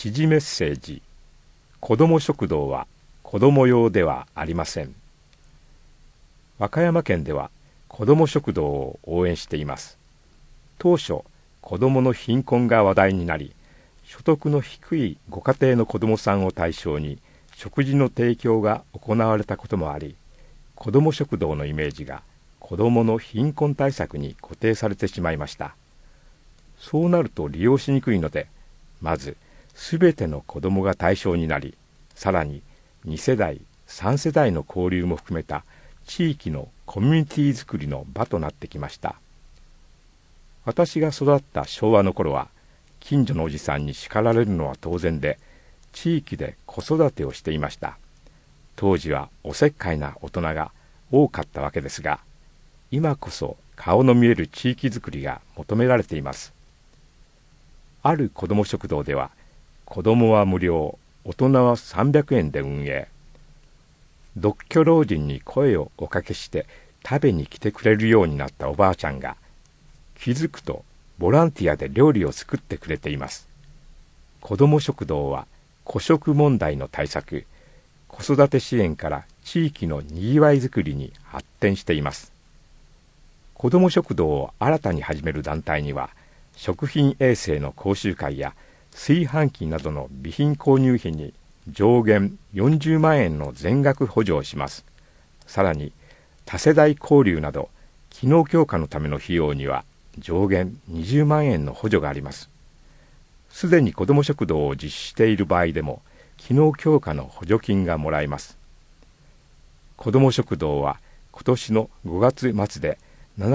知事メッセージ。子ども食堂は子ども用ではありません。和歌山県では子ども食堂を応援しています。当初、子どもの貧困が話題になり、所得の低いご家庭の子どもさんを対象に食事の提供が行われたこともあり、子ども食堂のイメージが子どもの貧困対策に固定されてしまいました。そうなると利用しにくいので、まずすべての子どもが対象になり、さらに2世代、3世代の交流も含めた地域のコミュニティづくりの場となってきました。私が育った昭和の頃は、近所のおじさんに叱られるのは当然で、地域で子育てをしていました。当時はおせっかいな大人が多かったわけですが、今こそ顔の見える地域づくりが求められています。ある子ども食堂では、子どもは無料、大人は300円で運営。独居老人に声をおかけして食べに来てくれるようになったおばあちゃんが、気づくとボランティアで料理を作ってくれています。子ども食堂は孤食問題の対策、子育て支援から地域のにぎわいづくりに発展しています。子ども食堂を新たに始める団体には、食品衛生の講習会や炊飯器などの備品購入費に上限40万円の全額補助をします。さらに多世代交流など機能強化のための費用には上限20万円の補助があります。すでに子ども食堂を実施している場合でも機能強化の補助金がもらえます。子ども食堂は今年の5月末で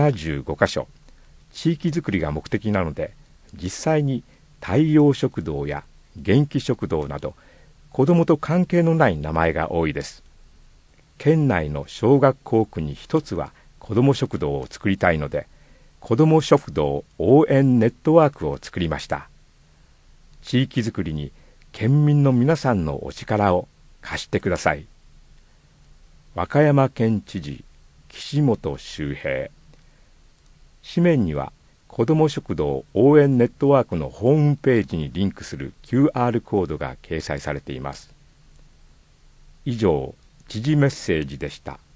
75カ所、地域づくりが目的なので、実際に太陽食堂や元気食堂など子どもと関係のない名前が多いです。県内の小学校区に一つは子ども食堂を作りたいので、子ども食堂応援ネットワークを作りました。地域づくりに県民の皆さんのお力を貸してください。和歌山県知事岸本周平。紙面には子ども食堂応援ネットワークのホームページにリンクする QR コードが掲載されています。以上、知事メッセージでした。